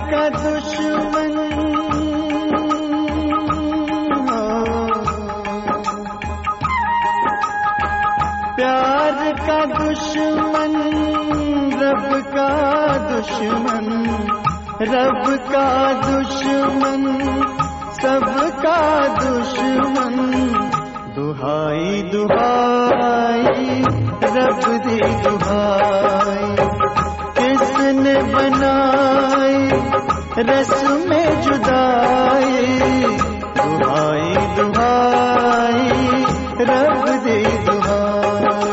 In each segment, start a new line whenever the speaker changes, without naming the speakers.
का दुश्मन प्यार का दुश्मन रब का दुश्मन, रब का दुश्मन सबका दुश्मन। दुहाई दुहाई रब दी दुहाई, किसने बनाई रस्म जुदाई। दुहाई दुहाई रब दी दुहाई।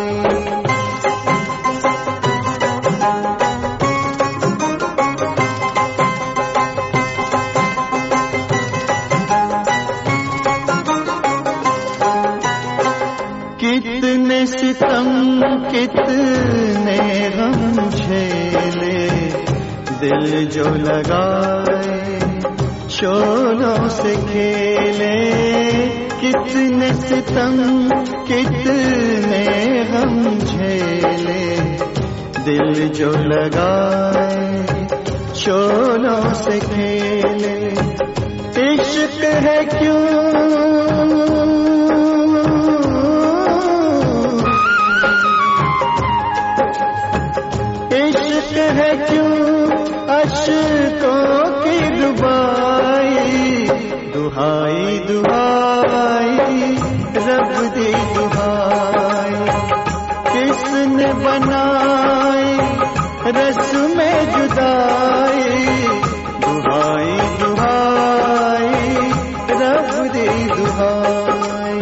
कितने सितम कितने गम झेले, दिल जो लगाए शोलों से खेले। कितने सितम कितने गम झेले, दिल जो लगाए शोलों से खेले। इश्क है क्यों है क्यों अश्कों की डुबाई। दुहाई दुहाई रब दी दुहाई, किसने बनाई रस्म जुदाई। दुहाई दुहाई रब दी दुहाई।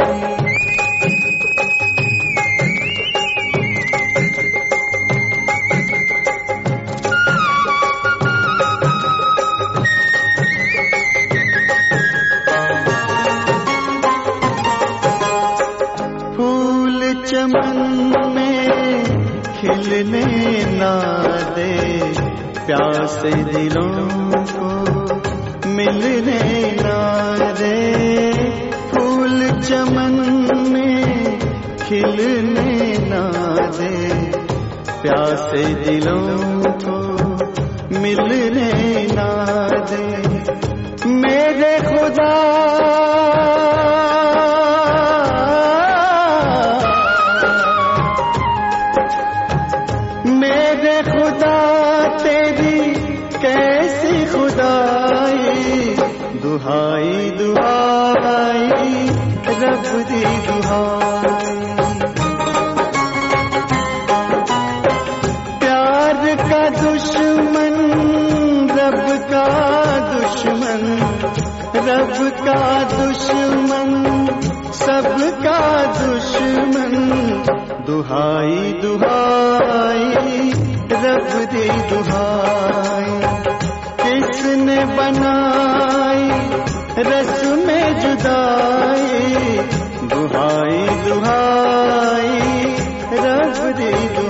चमन में खिलने ना दे, प्यासे दिलों को मिलने ना दे। फूल चमन में खिलने ना दे, प्यासे दिलों को मिलने ना दे। मेरे खुदा खुदा तेरी कैसी खुदाई। दुहाई दुहाई रब दी दुहाई। प्यार का दुश्मन रब का दुश्मन, रब का दुश्मन सबका दुश्मन। दुहाई दुहाई रब दी दुहाई, किसने बनाई रस्म जुदाई। दुहाई दुहाई रब दी दुहाई।